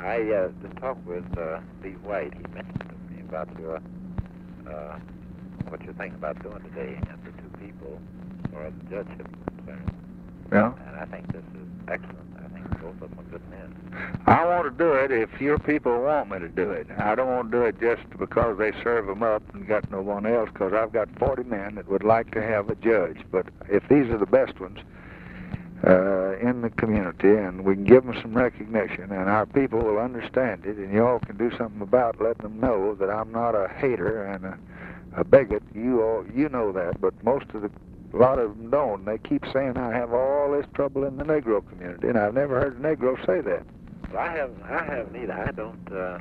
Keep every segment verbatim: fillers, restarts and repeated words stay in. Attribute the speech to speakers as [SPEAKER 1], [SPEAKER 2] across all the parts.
[SPEAKER 1] I uh, just talked with uh, Steve White. He mentioned to me about your, uh, what you think about doing today, and the two people, as far as the judgeship is concerned.
[SPEAKER 2] Yeah.
[SPEAKER 1] And I think this is excellent. I think both of them are good men.
[SPEAKER 2] I want to do it if your people want me to do it. I don't want to do it just because they serve them up and got no one else, because I've got forty men that would like to have a judge. But if these are the best ones uh, in the community, and we can give them some recognition, and our people will understand it, and you all can do something about letting them know that I'm not a hater and a, a bigot. You all, you know that, but most of the A lot of them don't. They keep saying I have all this trouble in the Negro community, and I've never heard a Negro say that.
[SPEAKER 1] Well, I haven't, I haven't either. I don't, uh...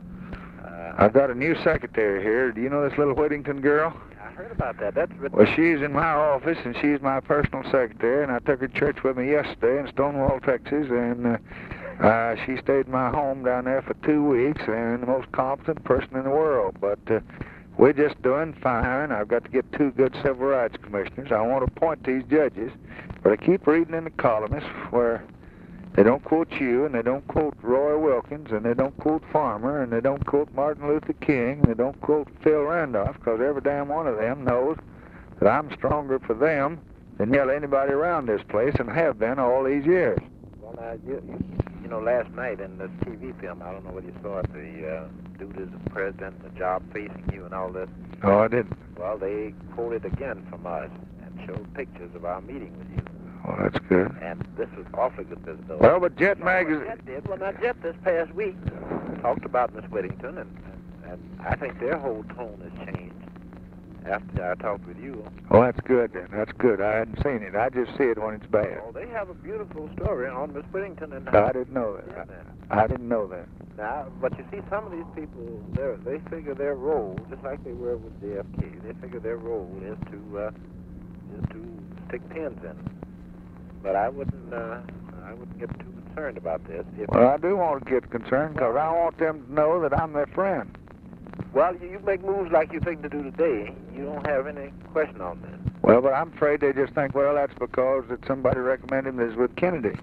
[SPEAKER 1] uh
[SPEAKER 2] I've got a new secretary here. Do you know this little Whittington girl?
[SPEAKER 1] I heard about that. That's...
[SPEAKER 2] Well, she's in my office, and she's my personal secretary, and I took her to church with me yesterday in Stonewall, Texas, and uh, uh, she stayed in my home down there for two weeks, and the most competent person in the world. But uh, we're just doing fine. I've got to get two good civil rights commissioners. I want to appoint these judges, but I keep reading in the columnists where they don't quote you, and they don't quote Roy Wilkins, and they don't quote Farmer, and they don't quote Martin Luther King, and they don't quote Phil Randolph, because every damn one of them knows that I'm stronger for them than nearly anybody around this place, and have been all these years.
[SPEAKER 1] Well, now, you, you, you know, last night in the T V film, I don't know whether you saw it, the uh, duties of the president, the job facing you, and all this.
[SPEAKER 2] Oh, I didn't.
[SPEAKER 1] Well, they quoted again from us and showed pictures of our meeting with you.
[SPEAKER 2] Well, that's good.
[SPEAKER 1] And this was awfully good visibility.
[SPEAKER 2] Well, but Jet
[SPEAKER 1] Well,
[SPEAKER 2] Magazine...
[SPEAKER 1] Jet did. Well, now, Jet this past week talked about Miss Whittington, and, and, and I think their whole tone has changed after I talked with you.
[SPEAKER 2] Oh, that's good, then. That's good. I hadn't seen it. I just see it when it's bad.
[SPEAKER 1] Well, they have a beautiful story on Miss Whittington. And
[SPEAKER 2] I didn't know that. I, I didn't know that.
[SPEAKER 1] Now, but you see, some of these people, they figure their role, just like they were with J F K, they figure their role is to uh, is to stick pins in. But I wouldn't, uh, I wouldn't get too concerned about this. If
[SPEAKER 2] Well, I do want to get concerned, because I want them to know that I'm their friend.
[SPEAKER 1] Well, you, you make moves like you think to do today. You don't have any question on this.
[SPEAKER 2] Well, but I'm afraid they just think, well, that's because that somebody recommended him as with Kennedy.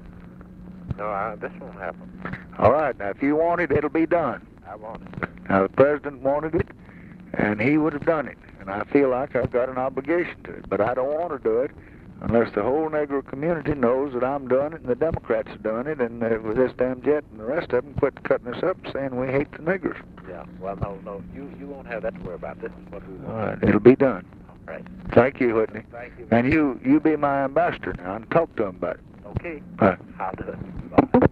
[SPEAKER 1] No, I, this won't happen.
[SPEAKER 2] All right, now, if you want it, it'll be done.
[SPEAKER 1] I want it.
[SPEAKER 2] Now, the president wanted it, and he would have done it. And I feel like I've got an obligation to it. But I don't want to do it unless the whole Negro community knows that I'm doing it and the Democrats are doing it, and uh, with this damn Jet and the rest of them quit cutting us up and saying we hate the niggers.
[SPEAKER 1] Yeah, well, no, no, you, you won't have that to worry about. This is what we want.
[SPEAKER 2] All right, it'll be done.
[SPEAKER 1] All right.
[SPEAKER 2] Thank you, Whitney.
[SPEAKER 1] Thank you.
[SPEAKER 2] And you, you be my ambassador now and talk to him about it.
[SPEAKER 1] Okay.
[SPEAKER 2] Bye.
[SPEAKER 1] I'll do it. Bye.